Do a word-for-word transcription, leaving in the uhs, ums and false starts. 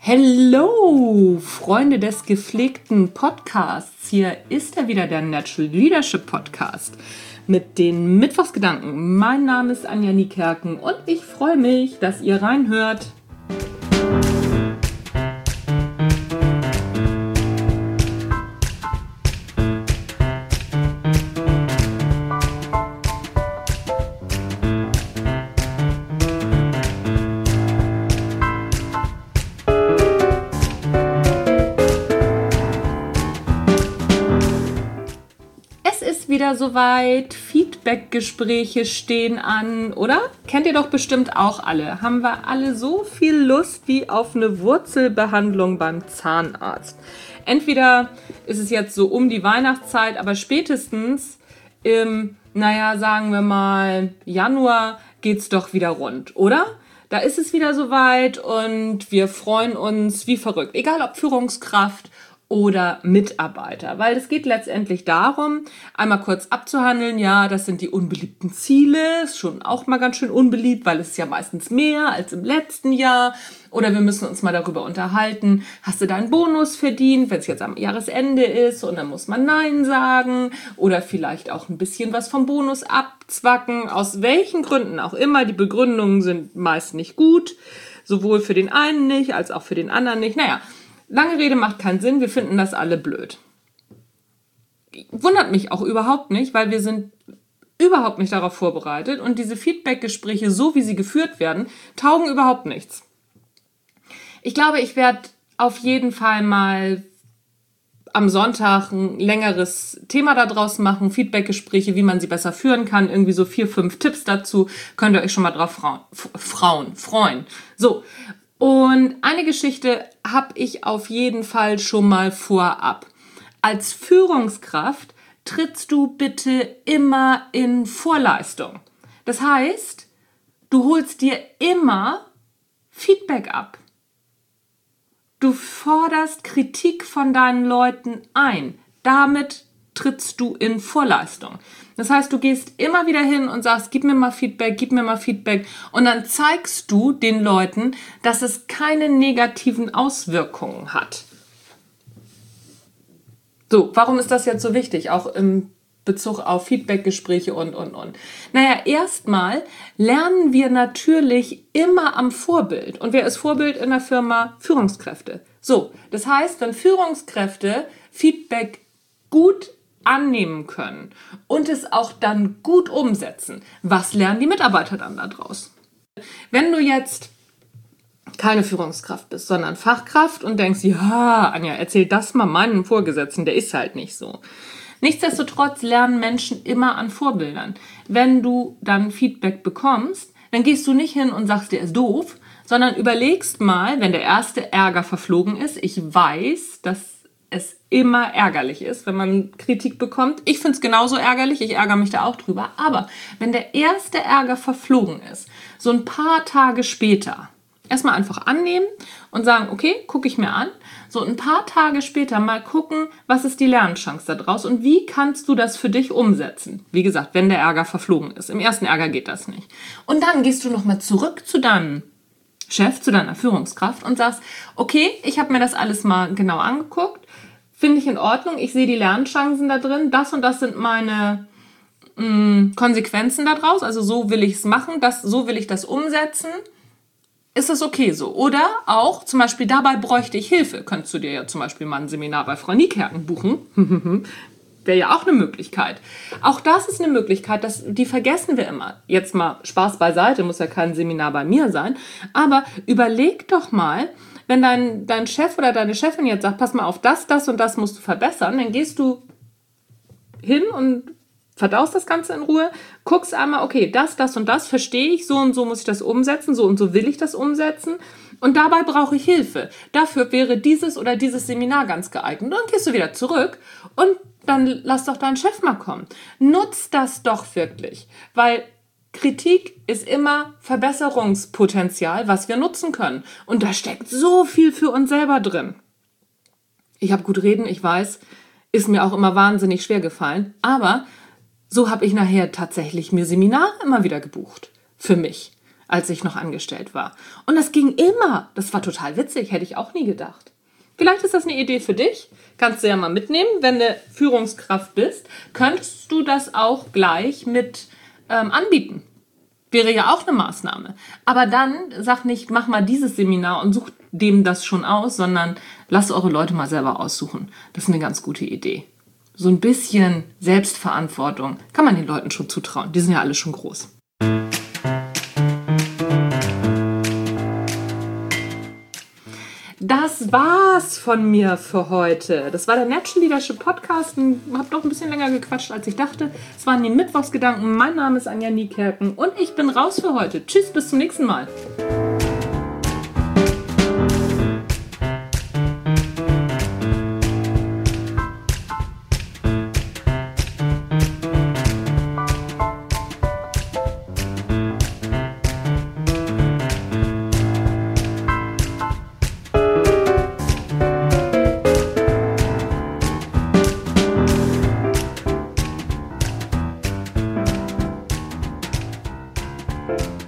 Hello, Freunde des gepflegten Podcasts. Hier ist er wieder, der Natural Leadership Podcast mit den Mittwochsgedanken. Mein Name ist Anja Niekerken und ich freue mich, dass ihr reinhört. Wieder soweit, Feedback-Gespräche stehen an, oder? Kennt ihr doch bestimmt auch alle. Haben wir alle so viel Lust wie auf eine Wurzelbehandlung beim Zahnarzt. Entweder ist es jetzt so um die Weihnachtszeit, aber spätestens im, naja, sagen wir mal, Januar geht's doch wieder rund, oder? Da ist es wieder soweit und wir freuen uns wie verrückt. Egal ob Führungskraft oder Mitarbeiter, weil es geht letztendlich darum, einmal kurz abzuhandeln, ja, das sind die unbeliebten Ziele, ist schon auch mal ganz schön unbeliebt, weil es ist ja meistens mehr als im letzten Jahr, oder wir müssen uns mal darüber unterhalten, hast du deinen Bonus verdient, wenn es jetzt am Jahresende ist und dann muss man Nein sagen oder vielleicht auch ein bisschen was vom Bonus abzwacken, aus welchen Gründen auch immer, die Begründungen sind meist nicht gut, sowohl für den einen nicht, als auch für den anderen nicht, naja, lange Rede macht keinen Sinn, wir finden das alle blöd. Wundert mich auch überhaupt nicht, weil wir sind überhaupt nicht darauf vorbereitet und diese Feedback-Gespräche, so wie sie geführt werden, taugen überhaupt nichts. Ich glaube, ich werde auf jeden Fall mal am Sonntag ein längeres Thema daraus machen, Feedback-Gespräche, wie man sie besser führen kann, irgendwie so vier, fünf Tipps dazu, könnt ihr euch schon mal drauf frauen, Frauen freuen. So. Und eine Geschichte habe ich auf jeden Fall schon mal vorab. Als Führungskraft trittst du bitte immer in Vorleistung. Das heißt, du holst dir immer Feedback ab. Du forderst Kritik von deinen Leuten ein. Damit trittst du in Vorleistung. Das heißt, du gehst immer wieder hin und sagst, gib mir mal Feedback, gib mir mal Feedback. Und dann zeigst du den Leuten, dass es keine negativen Auswirkungen hat. So, warum ist das jetzt so wichtig? Auch im Bezug auf Feedbackgespräche und, und, und. Naja, erstmal lernen wir natürlich immer am Vorbild. Und wer ist Vorbild in der Firma? Führungskräfte. So, das heißt, wenn Führungskräfte Feedback gut annehmen können und es auch dann gut umsetzen, was lernen die Mitarbeiter dann daraus? Wenn du jetzt keine Führungskraft bist, sondern Fachkraft und denkst, ja, Anja, erzähl das mal meinem Vorgesetzten, der ist halt nicht so. Nichtsdestotrotz lernen Menschen immer an Vorbildern. Wenn du dann Feedback bekommst, dann gehst du nicht hin und sagst, der ist doof, sondern überlegst mal, wenn der erste Ärger verflogen ist, ich weiß, dass es immer ärgerlich ist, wenn man Kritik bekommt. Ich finde es genauso ärgerlich, ich ärgere mich da auch drüber. Aber wenn der erste Ärger verflogen ist, so ein paar Tage später, erstmal einfach annehmen und sagen, okay, gucke ich mir an. So ein paar Tage später mal gucken, was ist die Lernchance daraus und wie kannst du das für dich umsetzen? Wie gesagt, wenn der Ärger verflogen ist. Im ersten Ärger geht das nicht. Und dann gehst du nochmal zurück zu deinem Chef, zu deiner Führungskraft und sagst, okay, ich habe mir das alles mal genau angeguckt, finde ich in Ordnung, ich sehe die Lernchancen da drin, das und das sind meine mh, Konsequenzen daraus, also so will ich es machen, das, so will ich das umsetzen. Ist das okay so? Oder auch zum Beispiel dabei bräuchte ich Hilfe. Könntest du dir ja zum Beispiel mal ein Seminar bei Frau Niekerken buchen. Wäre ja auch eine Möglichkeit. Auch das ist eine Möglichkeit, das, die vergessen wir immer. Jetzt mal Spaß beiseite, muss ja kein Seminar bei mir sein. Aber überleg doch mal, wenn dein, dein Chef oder deine Chefin jetzt sagt, pass mal auf, das, das und das musst du verbessern, dann gehst du hin und verdaust das Ganze in Ruhe, guckst einmal, okay, das, das und das verstehe ich, so und so muss ich das umsetzen, so und so will ich das umsetzen und dabei brauche ich Hilfe. Dafür wäre dieses oder dieses Seminar ganz geeignet. Und dann gehst du wieder zurück und dann lass doch deinen Chef mal kommen. Nutz das doch wirklich, weil Kritik ist immer Verbesserungspotenzial, was wir nutzen können. Und da steckt so viel für uns selber drin. Ich habe gut reden, ich weiß, ist mir auch immer wahnsinnig schwer gefallen, aber so habe ich nachher tatsächlich mir Seminare immer wieder gebucht. Für mich. als ich noch angestellt war. Und das ging immer. Das war total witzig, hätte ich auch nie gedacht. Vielleicht ist das eine Idee für dich. Kannst du ja mal mitnehmen. Wenn du Führungskraft bist, könntest du das auch gleich mit ähm, anbieten. Wäre ja auch eine Maßnahme. Aber dann sag nicht, mach mal dieses Seminar und such dem das schon aus, sondern lasst eure Leute mal selber aussuchen. Das ist eine ganz gute Idee. So ein bisschen Selbstverantwortung kann man den Leuten schon zutrauen. Die sind ja alle schon groß. Das war's von mir für heute. Das war der Natural Leadership Podcast. Ich habe doch ein bisschen länger gequatscht, als ich dachte. Es waren die Mittwochsgedanken. Mein Name ist Anja Niekerken und ich bin raus für heute. Tschüss, bis zum nächsten Mal. Bye.